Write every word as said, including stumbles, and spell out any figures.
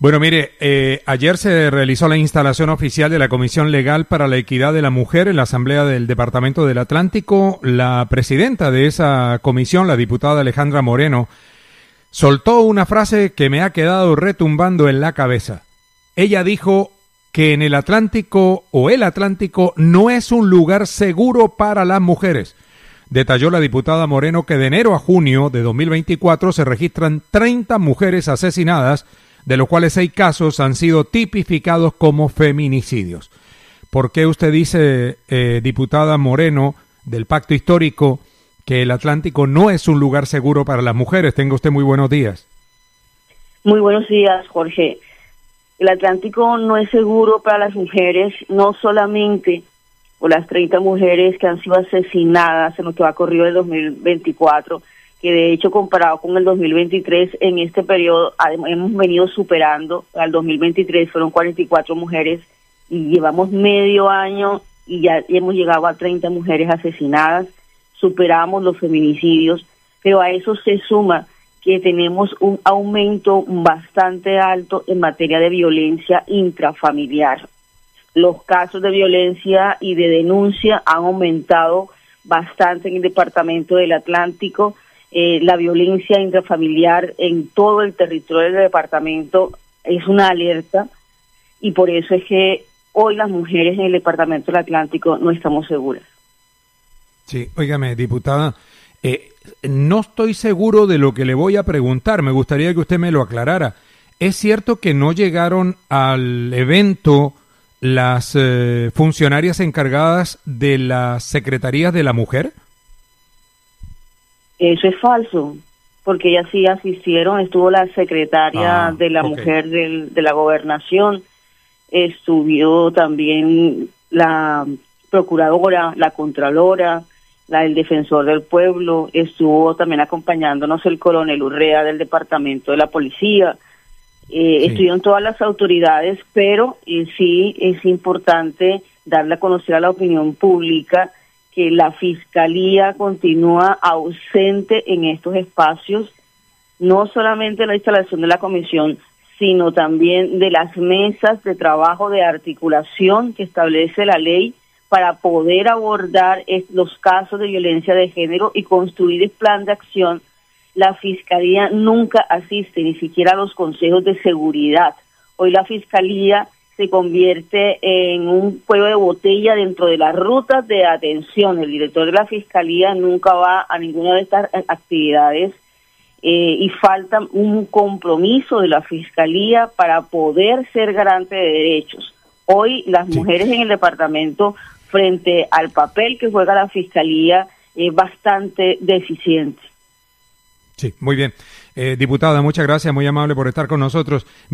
Bueno, mire, eh, ayer se realizó la instalación oficial de la Comisión Legal para la Equidad de la Mujer en la Asamblea del Departamento del Atlántico. La presidenta de esa comisión, la diputada Alejandra Moreno, soltó una frase que me ha quedado retumbando en la cabeza. Ella dijo que en el Atlántico o el Atlántico no es un lugar seguro para las mujeres. Detalló la diputada Moreno que de enero a junio de dos mil veinticuatro se registran treinta mujeres asesinadas, de los cuales seis casos han sido tipificados como feminicidios. ¿Por qué usted dice, eh, diputada Moreno, del Pacto Histórico, que el Atlántico no es un lugar seguro para las mujeres? Tenga usted muy buenos días. Muy buenos días, Jorge. El Atlántico no es seguro para las mujeres, no solamente por las treinta mujeres que han sido asesinadas en lo que va corrido el dos mil veinticuatro, que de hecho comparado con el dos mil veintitrés, en este periodo hemos venido superando. Al dos mil veintitrés fueron cuarenta y cuatro mujeres y llevamos medio año y ya hemos llegado a treinta mujeres asesinadas, superamos los feminicidios, pero a eso se suma que tenemos un aumento bastante alto en materia de violencia intrafamiliar. Los casos de violencia y de denuncia han aumentado bastante en el Departamento del Atlántico. Eh, la violencia intrafamiliar en todo el territorio del departamento es una alerta y por eso es que hoy las mujeres en el Departamento del Atlántico no estamos seguras. Sí, óigame, diputada, eh, no estoy seguro de lo que le voy a preguntar, me gustaría que usted me lo aclarara. ¿Es cierto que no llegaron al evento las eh, funcionarias encargadas de las secretarías de la mujer? Eso es falso, porque ellas sí asistieron. Estuvo la secretaria ah, de la okay. mujer del, de la gobernación, estuvo también la procuradora, la contralora, la del defensor del pueblo, estuvo también acompañándonos el coronel Urrea del departamento de la policía, eh, sí. estuvieron todas las autoridades, pero eh, sí es importante darle a conocer a la opinión pública que la Fiscalía continúa ausente en estos espacios, no solamente la instalación de la comisión, sino también de las mesas de trabajo de articulación que establece la ley para poder abordar los casos de violencia de género y construir el plan de acción. La Fiscalía nunca asiste, ni siquiera a los consejos de seguridad. Hoy la Fiscalía se convierte en un cuello de botella dentro de las rutas de atención. El director de la Fiscalía nunca va a ninguna de estas actividades eh, y falta un compromiso de la Fiscalía para poder ser garante de derechos. Hoy las sí. mujeres en el departamento, frente al papel que juega la Fiscalía, es bastante deficiente. Sí, muy bien. Eh, diputada, muchas gracias, muy amable por estar con nosotros.